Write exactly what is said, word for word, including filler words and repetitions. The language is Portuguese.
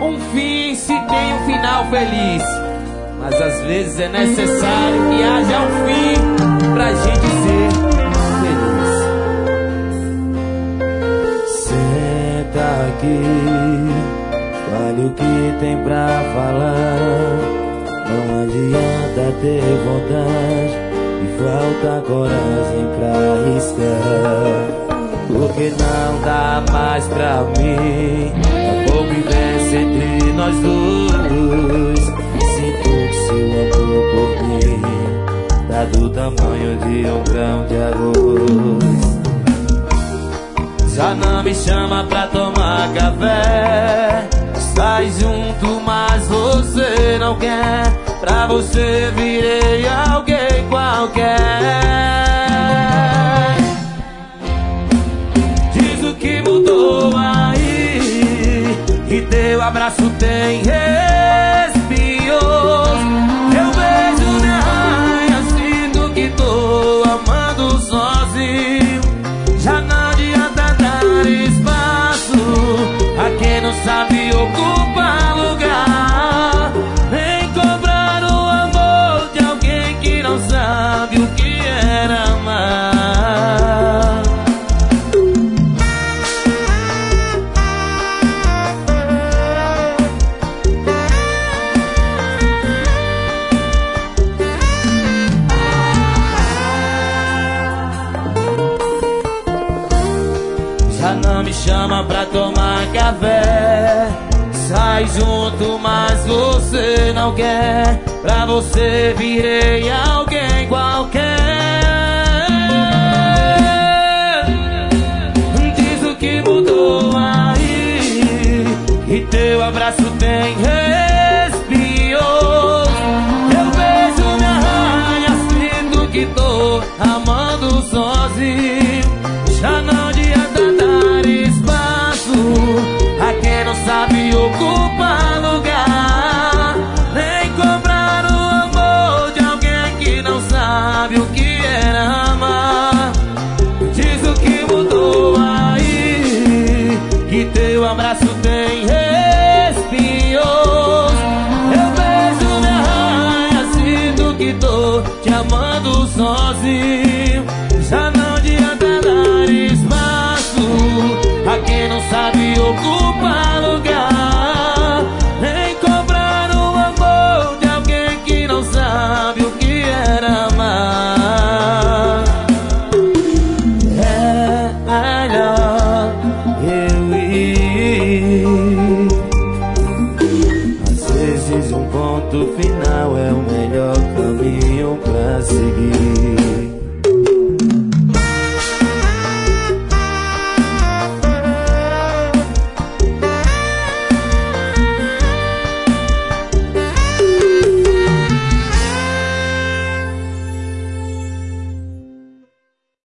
um fim se tem um final feliz, mas às vezes é necessário que haja um fim pra gente ser feliz. Senta aqui, fale o que tem pra falar. Não adianta ter vontade e falta coragem pra arriscar, porque não dá mais pra mim a convivência entre nós dois. Sinto que seu amor por mim tá do tamanho de um grão de arroz. Já não me chama pra tomar café, sai junto mas você não quer. Pra você virei alguém qualquer. Diz o que mudou aí, e teu abraço tem espinhos. Eu beijo me arranha, sinto que tô amando sozinho. Já não adianta dar espaço a quem não sabe ocupar lugar, nem cobrar o amor de alguém que não sabe o que era amar. Já não me chama pra tomar café, sai junto mas você não quer. Pra você virei alguém qualquer. Diz o que mudou aí, e teu abraço tem espinhos. Eu beijo me arranha, sinto que tô amando sozinho. Já não adianta dar espaço a quem não sabe ocupar lugar, nem cobrar o amor de alguém que não sabe o que era amar. Diz o que mudou aí, que teu abraço tem espinhos. Eu beijo me arranha, sinto que tô te amando sozinho. Já não adianta dar espaço a quem não sabe ocupar lugar, nem cobrar o amor de alguém que não sabe o que era amar. É melhor eu ir. Às vezes um ponto final é o melhor caminho pra seguir.